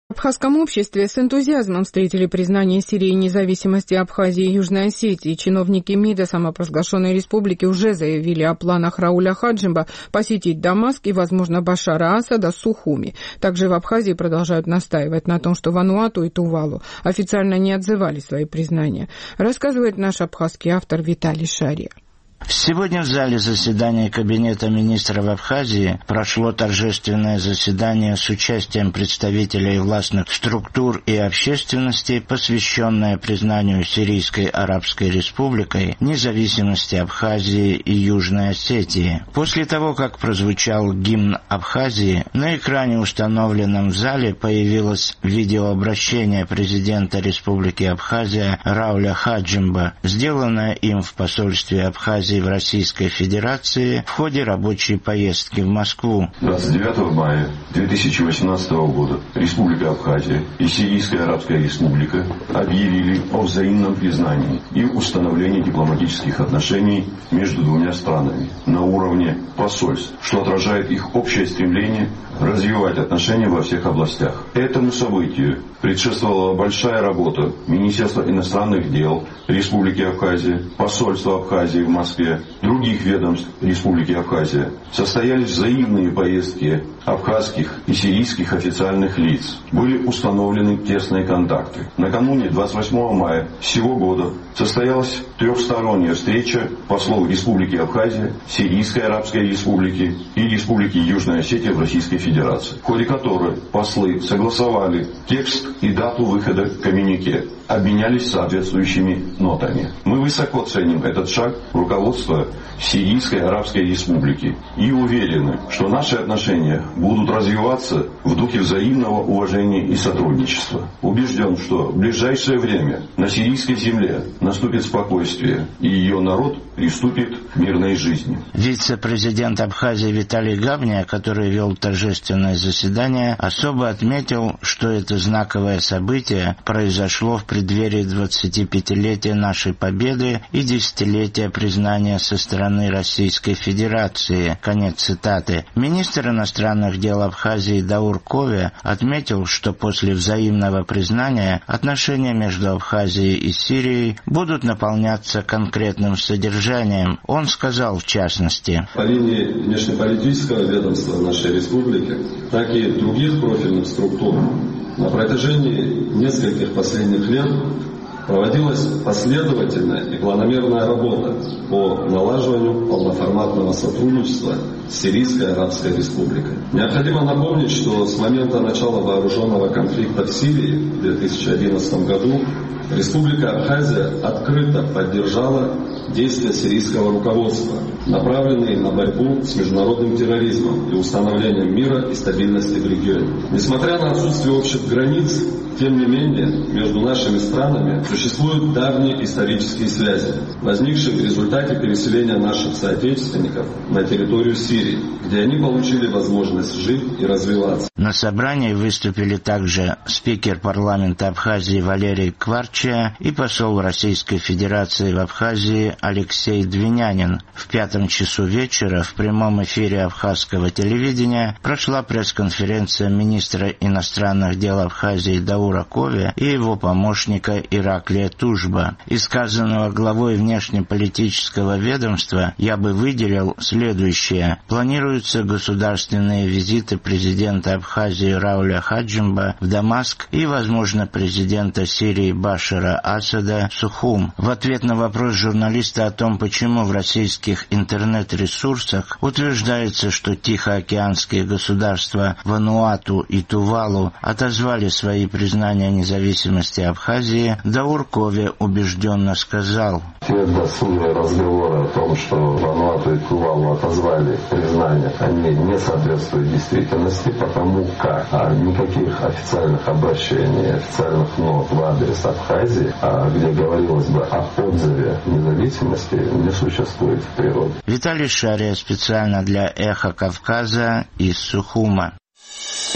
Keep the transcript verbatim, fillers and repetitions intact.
В абхазском обществе с энтузиазмом встретили признание Сирии независимости Абхазии и Южной Осетии. Чиновники МИДа самопровозглашенной республики уже заявили о планах Рауля Хаджимба посетить Дамаск и, возможно, Башара Асада с Сухуми. Также в Абхазии продолжают настаивать на том, что Вануату и Тувалу официально не отзывали свои признания. Рассказывает наш абхазский автор Виталий Шария. Сегодня в зале заседания Кабинета министров Абхазии прошло торжественное заседание с участием представителей властных структур и общественности, посвященное признанию Сирийской Арабской Республикой независимости Абхазии и Южной Осетии. После того, как прозвучал гимн Абхазии, на экране, установленном в зале, появилось видеообращение президента Республики Абхазия Рауля Хаджимба, сделанное им в посольстве Абхазии в Российской Федерации в ходе рабочей поездки в Москву. двадцать девятого мая две тысячи восемнадцатого года Республика Абхазия и Сирийская Арабская Республика объявили о взаимном признании и установлении дипломатических отношений между двумя странами на уровне посольств, что отражает их общее стремление развивать отношения во всех областях. Этому событию предшествовала большая работа Министерства иностранных дел Республики Абхазия, посольства Абхазии в Москве, других ведомств Республики Абхазия. Состоялись взаимные поездки абхазских и сирийских официальных лиц. Были установлены тесные контакты. Накануне двадцать восьмого мая сего года состоялась трехсторонняя встреча послов Республики Абхазия, Сирийской Арабской Республики и Республики Южная Осетия в Российской Федерации, в ходе которой послы согласовали текст и дату выхода коммюнике, обменялись соответствующими нотами. Мы высоко ценим этот шаг руководства Сирийской Арабской Республики и уверены, что наши отношения будут развиваться в духе взаимного уважения и сотрудничества. Убежден, что в ближайшее время на сирийской земле наступит спокойствие, и ее народ приступит к мирной жизни. Вице-президент Абхазии Виталий Гавня, который вел торжественное заседание, особо отметил, что это знаковое событие произошло в преддверии двадцатипятилетия нашей победы и десятилетия признания со стороны Российской Федерации. Конец цитаты. Министр иностранных дел Абхазии Даур Кове отметил, что после взаимного признания отношения между Абхазией и Сирией будут наполняться конкретным содержанием. Он сказал в частности: по линии внешнеполитического ведомства нашей республики, так и других профильных структур на протяжении нескольких последних лет проводилась последовательная и планомерная работа по налаживанию полноформатного сотрудничества с Сирийской Арабской Республикой. Необходимо напомнить, что с момента начала вооруженного конфликта в Сирии в две тысячи одиннадцатом году Республика Абхазия открыто поддержала действия сирийского руководства, направленные на борьбу с международным терроризмом и установлением мира и стабильности в регионе. Несмотря на отсутствие общих границ, тем не менее, между нашими странами существуют давние исторические связи, возникшие в результате переселения наших соотечественников на территорию Сирии, где они получили возможность жить и развиваться. На собрании выступили также спикер парламента Абхазии Валерий Кварча и посол Российской Федерации в Абхазии Алексей Двинянин. В пятом часу вечера в прямом эфире абхазского телевидения прошла пресс-конференция министра иностранных дел Абхазии Даура Кове и его помощника Ираклия Тужба. Из сказанного главой внешнеполитического ведомства я бы выделил следующее. Планируются государственные визиты президента Абхазии Рауля Хаджимба в Дамаск и, возможно, президента Сирии Башара Асада в Сухум. В ответ на вопрос журналиста о том, почему в российских интернет-ресурсах утверждается, что тихоокеанские государства Вануату и Тувалу отозвали свои признания независимости Абхазии, Даур Кове убежденно сказал: те досужие разговоры о том, что Вануату и Тувалу отозвали признание, они не соответствуют действительности, потому как а никаких официальных обращений, официальных нот в адрес Абхазии, а где говорилось бы о отзыве независимости, не существует в природе. Виталий Шария специально для «Эхо Кавказа» из Сухума.